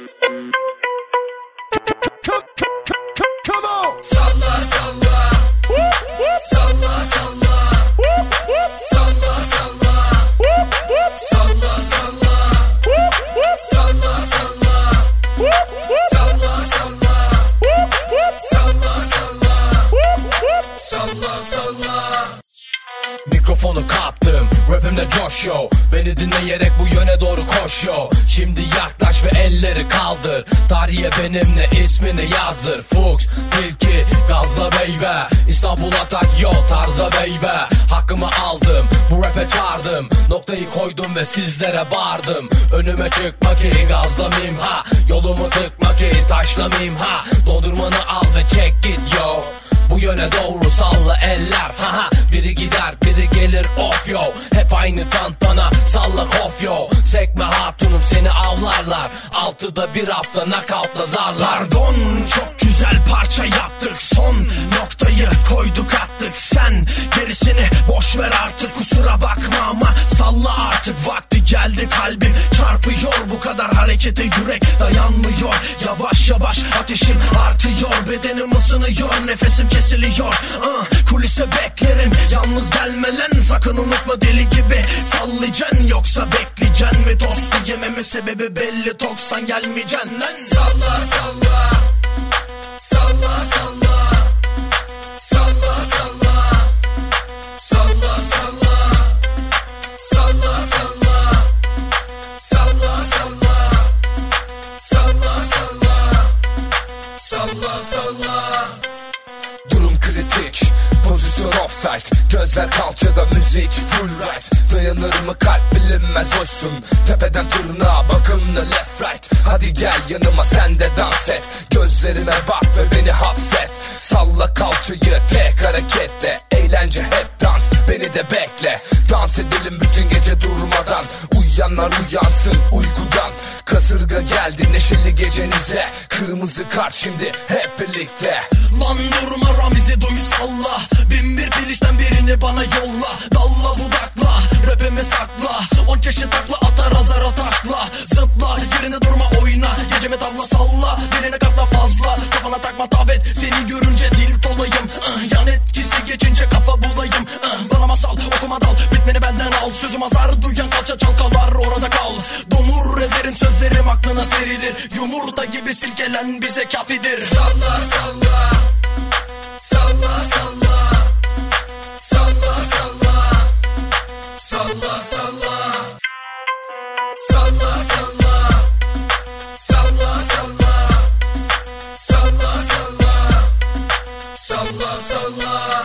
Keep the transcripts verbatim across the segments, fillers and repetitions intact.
Come on. Salla salla. Salla salla. Salla salla. Salla salla. Salla salla. Salla salla. Salla salla. Salla salla. Mikrofonu kaptım, rapimde coş yo. Beni dinleyerek bu yöne doğru koş yo. Şimdi yaklaş ve elleri kaldır. Tarihe benimle ismini yazdır. Fuchs, Tilki, Gazla Beybe. İstanbul atak yo, tarza beybe. Hakkımı aldım, bu rap'e çağırdım. Noktayı koydum ve sizlere bağırdım. Önüme çıkma ki gazlamayayım ha. Yolumu tıkma ki taşlamayayım ha. Dondurmanı al ve çek git yo. Bu yöne doğru salla eller, haha. Biri gider biri gelir of yo. Hep aynı tantana salla kof yo. Sekme hatunum seni avlarlar. Altıda bir hafta knockoutla zarlar. Pardon, çok güzel parça yaptık. Son noktayı koyduk attık. Sen gerisini boş ver artık. Kusura bakma ama salla artık. Vakti geldi, kalbim çarpıyor. Bu kadar harekete yürek dayanmıyor. Yavaş yavaş ateşim artıyor. Bedenim ısınıyor, nefesim kesiliyor. uh, Kulise beklerim, yalnız gelme lan. Sakın unutma, deli gibi sallayacaksın. Yoksa bekleyeceksin ve dostu yememe sebebi belli. Toksan gelmeyeceksin lan. Salla salla. Salla salla. Salla salla. Salla salla. Salla salla. Salla salla. Salla salla. Salla salla. Durum kritik, pozisyon offside. Gözler kalçada, müzik full right. Dayanır mı kalp bilinmez hoşsun. Tepeden tırnağa bakımlı left right. Hadi gel yanıma sen de dans et. Gözlerime bak ve beni hapset. Salla kalçayı tek hareketle. Eğlence hep dans, beni de bekle. Dans edelim bütün gece durmadan. Uyuyanlar uyansın uykudan. Kasırga geldi neşeli gecenize. Kırmızı kart şimdi hep birlikte. Lan durma Ramiz'i duy salla. Bin bir bilişten birini bana yolla. Dalla budakla, rapimi sakla. On çeşit takla atar azar atakla. Zıpla, yerine durma oyna. Gecemi tavla salla, birine katla fazla. Kafana takma tabet, seni görünce tilt olayım. uh, Yan etkisi geçince kafa bulayım. uh, Bana masal okuma dal, bitmeni benden al. Sözüm azar duyan kalça çalkalar orada kal. Domur ederim sözlerim aklına serilir. Yumurta gibi silkelen bize kafidir. Salla salla. Salla salla. Salla salla. Salla salla. Salla salla. Salla salla. Salla salla. Salla salla.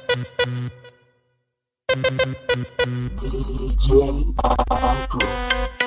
D J Andrew.